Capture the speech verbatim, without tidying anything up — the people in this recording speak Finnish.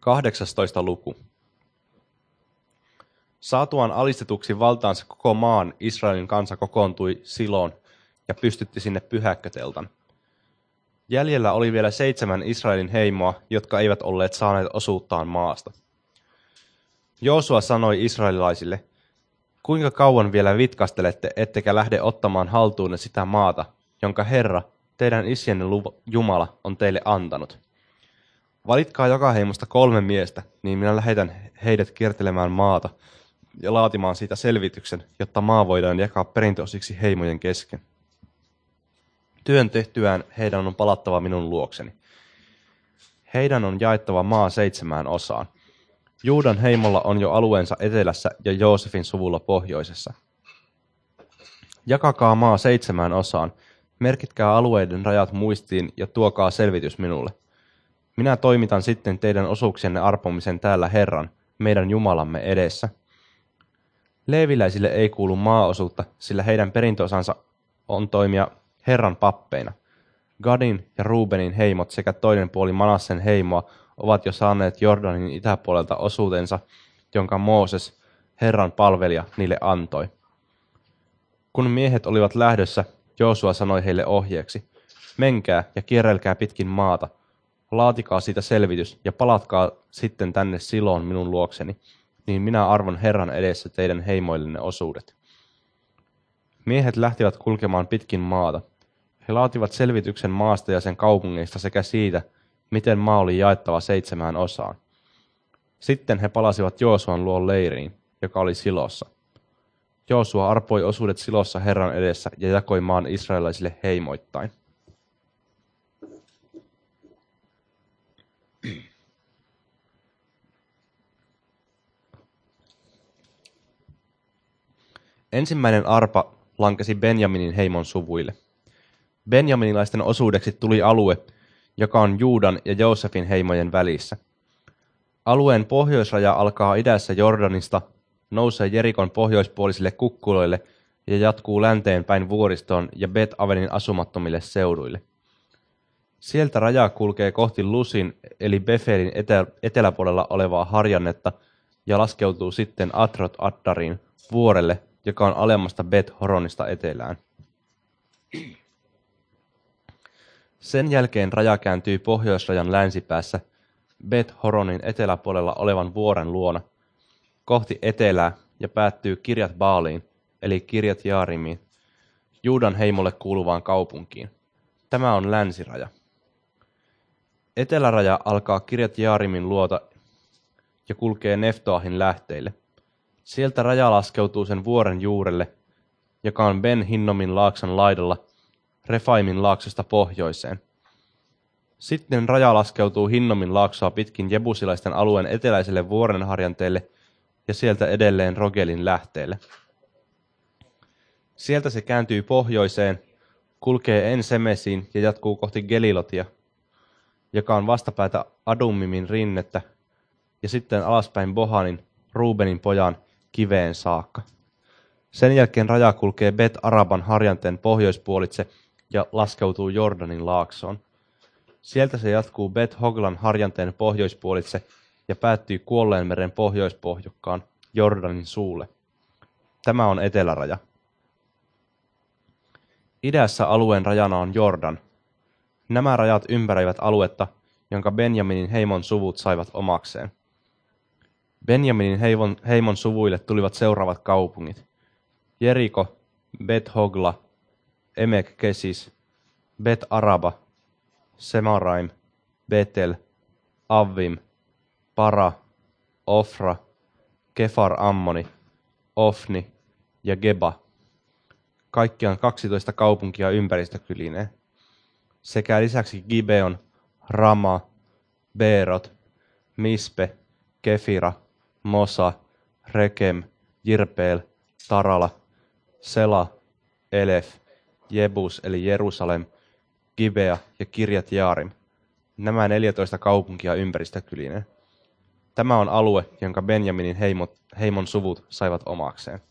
kahdeksastoista luku. Saatuaan alistetuksi valtaansa koko maan, Israelin kansa kokoontui Siloon ja pystytti sinne pyhäkköteltan. Jäljellä oli vielä seitsemän Israelin heimoa, jotka eivät olleet saaneet osuuttaan maasta. Joosua sanoi israelilaisille, kuinka kauan vielä vitkastelette, ettekä lähde ottamaan haltuunne sitä maata, jonka Herra, teidän isienne Jumala, on teille antanut. Valitkaa joka heimosta kolme miestä, niin minä lähetän heidät kiertelemään maata ja laatimaan siitä selvityksen, jotta maa voidaan jakaa perintöosiksi heimojen kesken. Työn tehtyään heidän on palattava minun luokseni. Heidän on jaettava maa seitsemään osaan. Juudan heimolla on jo alueensa etelässä ja Joosefin suvulla pohjoisessa. Jakakaa maa seitsemään osaan, merkitkää alueiden rajat muistiin ja tuokaa selvitys minulle. Minä toimitan sitten teidän osuuksienne arpomisen täällä Herran, meidän Jumalamme edessä. Leeviläisille ei kuulu maaosuutta, sillä heidän perintöosansa on toimia Herran pappeina. Gadin ja Ruubenin heimot sekä toinen puoli Manassen heimoa ovat jo saaneet Jordanin itäpuolelta osuutensa, jonka Mooses, Herran palvelija, niille antoi. Kun miehet olivat lähdössä, Joosua sanoi heille ohjeeksi, menkää ja kierrelkää pitkin maata, laatikaa siitä selvitys ja palatkaa sitten tänne Siloon minun luokseni, niin minä arvon Herran edessä teidän heimoillenne osuudet. Miehet lähtivät kulkemaan pitkin maata. He laativat selvityksen maasta ja sen kaupungeista sekä siitä, miten maa oli jaettava seitsemään osaan. Sitten he palasivat Joosuan luon leiriin, joka oli Silossa. Joosua arpoi osuudet Silossa Herran edessä ja jakoi maan israelilaisille heimoittain. Ensimmäinen arpa lankesi Benjaminin heimon suvuille. Benjaminilaisten osuudeksi tuli alue, joka on Juudan ja Joosefin heimojen välissä. Alueen pohjoisraja alkaa idässä Jordanista, nousee Jerikon pohjoispuolisille kukkuloille ja jatkuu länteen päin vuoristoon ja Bet-Avenin asumattomille seuduille. Sieltä raja kulkee kohti Lusin eli Befelin etel- eteläpuolella olevaa harjannetta ja laskeutuu sitten Atrot Addariin vuorelle, joka on alemmasta Bet-Horonista etelään. Sen jälkeen raja kääntyy pohjoisrajan länsipäässä Bet-Horonin eteläpuolella olevan vuoren luona kohti etelää ja päättyy Kirjat Baaliin eli Kirjat Jaarimiin, Juudan heimolle kuuluvaan kaupunkiin. Tämä on länsiraja. Eteläraja alkaa Kirjat Jaarimin luota ja kulkee Neftoahin lähteille. Sieltä raja laskeutuu sen vuoren juurelle, joka on Ben Hinnomin laakson laidalla, Refaimin laaksosta pohjoiseen. Sitten raja laskeutuu Hinnomin laaksoa pitkin jebusilaisten alueen eteläiselle vuorenharjanteelle ja sieltä edelleen Rogelin lähteelle. Sieltä se kääntyy pohjoiseen, kulkee En-Semesiin ja jatkuu kohti Gelilotia, joka on vastapäätä Adummimin rinnettä, ja sitten alaspäin Bohanin, Ruubenin pojan, kiveen saakka. Sen jälkeen raja kulkee Bet-Araban harjanteen pohjoispuolitse ja laskeutuu Jordanin laaksoon. Sieltä se jatkuu Bet-Hoglan harjanteen pohjoispuolitse ja päättyy Kuolleenmeren pohjoispohjukkaan Jordanin suulle. Tämä on eteläraja. Idässä alueen rajana on Jordan. Nämä rajat ympäröivät aluetta, jonka Benjaminin heimon suvut saivat omakseen. Benjaminin heimon, heimon suvuille tulivat seuraavat kaupungit. Jeriko, Bet-Hogla, Emek-Kesis, Bet-Araba, Semaraim, Betel, Avvim, Para, Ofra, Kefar-Ammoni, Ofni ja Geba. Kaikkiaan kaksitoista kaupunkia ympäristökylineen. Sekä lisäksi Gibeon, Rama, Beerot, Mispe, Kefira, Mosa, Rekem, Jirpeel, Tarala, Sela, Elef, Jebus eli Jerusalem, Gibea ja Kirjat Jaarim. Nämä neljätoista kaupunkia ympäristökylineen. Tämä on alue, jonka Benjaminin heimot, heimon suvut saivat omakseen.